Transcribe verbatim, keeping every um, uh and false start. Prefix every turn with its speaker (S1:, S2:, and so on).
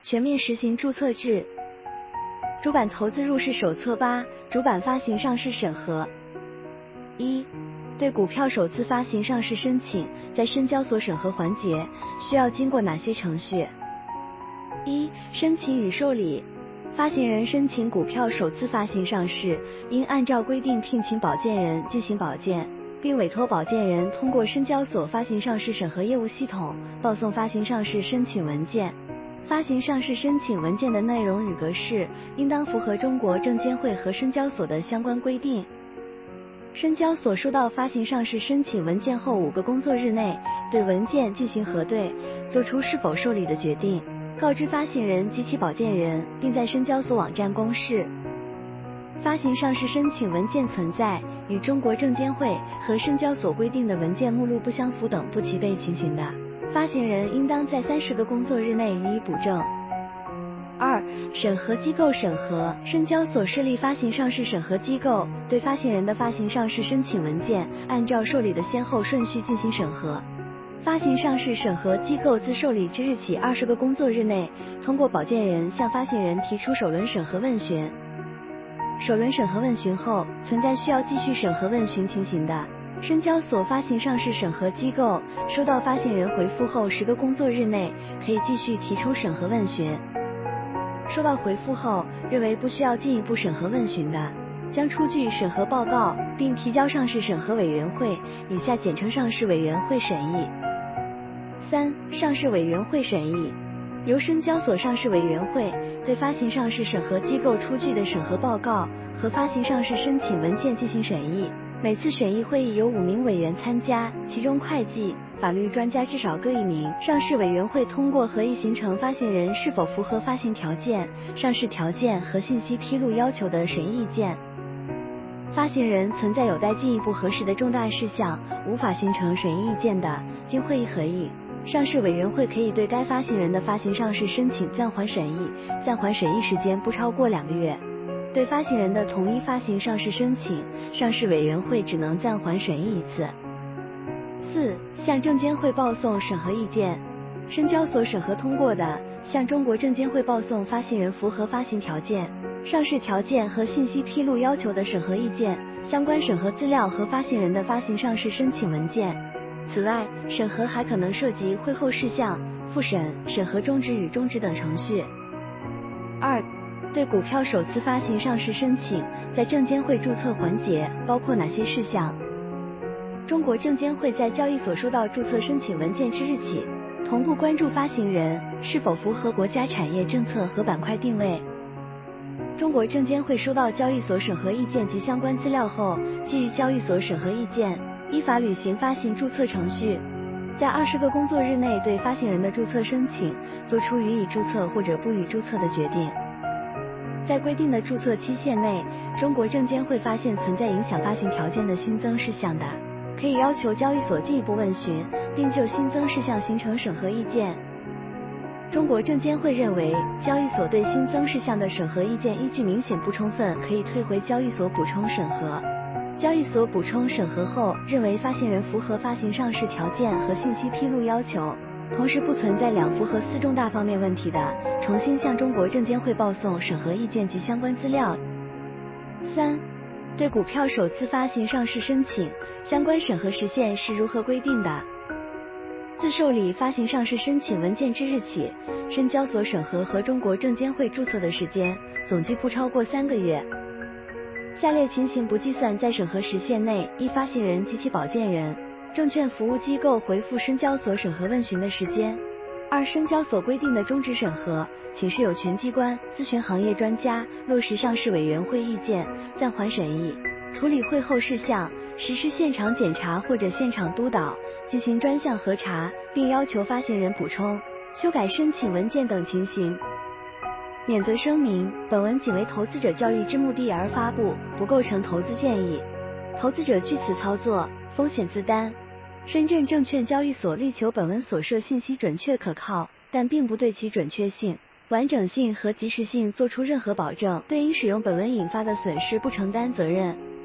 S1: 全面实行注册制。主板投资入市手册八：主板发行上市审核。一、对股票首次发行上市申请，在深交所审核环节需要经过哪些程序？一、申请与受理。发行人申请股票首次发行上市，应按照规定聘请保荐人进行保荐，并委托保荐人通过深交所发行上市审核业务系统报送发行上市申请文件。发行上市申请文件的内容与格式应当符合中国证监会和深交所的相关规定。深交所收到发行上市申请文件后五个工作日内对文件进行核对，作出是否受理的决定，告知发行人及其保荐人，并在深交所网站公示。发行上市申请文件存在与中国证监会和深交所规定的文件目录不相符等不齐备情形的，发行人应当在三十个工作日内予以补正。二、审核机构审核。深交所设立发行上市审核机构，对发行人的发行上市申请文件按照受理的先后顺序进行审核。发行上市审核机构自受理之日起二十个工作日内，通过保荐人向发行人提出首轮审核问询。首轮审核问询后，存在需要继续审核问询情形的，深交所发行上市审核机构收到发行人回复后十个工作日内，可以继续提出审核问询。收到回复后，认为不需要进一步审核问询的，将出具审核报告，并提交上市审核委员会（以下简称上市委员会）审议。三、上市委员会审议。由深交所上市委员会对发行上市审核机构出具的审核报告和发行上市申请文件进行审议。每次审议会议有五名委员参加，其中会计、法律专家至少各一名。上市委员会通过合议形成发行人是否符合发行条件、上市条件和信息披露要求的审议意见。发行人存在有待进一步核实的重大事项，无法形成审议意见的，经会议合议，上市委员会可以对该发行人的发行上市申请暂缓审议，暂缓审议时间不超过两个月。对发行人的同一发行上市申请，上市委员会只能暂缓审议一次。四、向证监会报送审核意见。深交所审核通过的，向中国证监会报送发行人符合发行条件、上市条件和信息披露要求的审核意见、相关审核资料和发行人的发行上市申请文件。此外，审核还可能涉及会后事项、复审、审核终止与终止等程序。二、对股票首次发行上市申请，在证监会注册环节包括哪些事项？中国证监会在交易所收到注册申请文件之日起，同步关注发行人是否符合国家产业政策和板块定位。中国证监会收到交易所审核意见及相关资料后，基于交易所审核意见，依法履行发行注册程序，在二十个工作日内对发行人的注册申请作出予以注册或者不予注册的决定。在规定的注册期限内，中国证监会发现存在影响发行条件的新增事项的，可以要求交易所进一步问询，并就新增事项形成审核意见。中国证监会认为，交易所对新增事项的审核意见依据明显不充分，可以退回交易所补充审核。交易所补充审核后，认为发行人符合发行上市条件和信息披露要求，同时不存在两符和四重大方面问题的，重新向中国证监会报送审核意见及相关资料。三、对股票首次发行上市申请，相关审核时限是如何规定的？自受理发行上市申请文件之日起，深交所审核和中国证监会注册的时间，总计不超过三个月。下列情形不计算在审核时限内，一、发行人及其保荐人、证券服务机构回复深交所审核问询的时间；二、深交所规定的终止审核，请示有权机关咨询行业专家，落实上市委员会意见，暂缓审议，处理会后事项，实施现场检查或者现场督导，进行专项核查，并要求发行人补充、修改申请文件等情形。免责声明：本文仅为投资者交易之目的而发布，不构成投资建议，投资者据此操作，风险自担。深圳证券交易所力求本文所涉信息准确可靠，但并不对其准确性、完整性和及时性作出任何保证，对因使用本文引发的损失不承担责任。